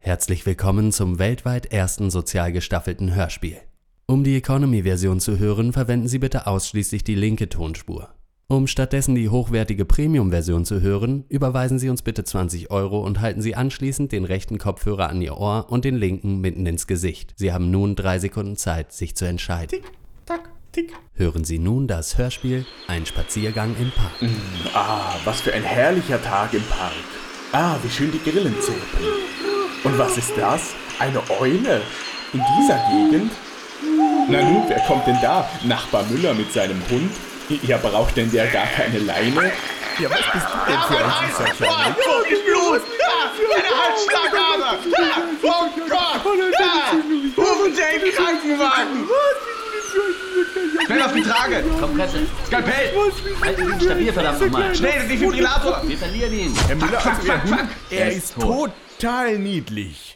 Herzlich willkommen zum weltweit ersten sozial gestaffelten Hörspiel. Um die Economy-Version zu hören, verwenden Sie bitte ausschließlich die linke Tonspur. Um stattdessen die hochwertige Premium-Version zu hören, überweisen Sie uns bitte 20 € und halten Sie anschließend den rechten Kopfhörer an Ihr Ohr und den linken mitten ins Gesicht. Sie haben nun 3 Sekunden Zeit, sich zu entscheiden. Tick, tack, tick. Hören Sie nun das Hörspiel Ein Spaziergang im Park. Was für ein herrlicher Tag im Park. Wie schön die Grillen zirpen. Und was ist das? Eine Eule? In dieser Gegend? Na nun, wer kommt denn da? Nachbar Müller mit seinem Hund? Ja, braucht denn der gar keine Leine? Ja, was bist du denn für ein süßer Kleiner? Blut! Eine Halsschlagader! Oh Gott! Rufen Sie einen Krankenwagen! Schnell auf die Trage! Kompresse! Skalpell! Halten Sie ihn stabil, verdammt nochmal! Schnell, den Defibrillator! Wir verlieren ihn! Herr Müller, Fuck, Ihr fuck, Hund, fuck. er ist total niedlich.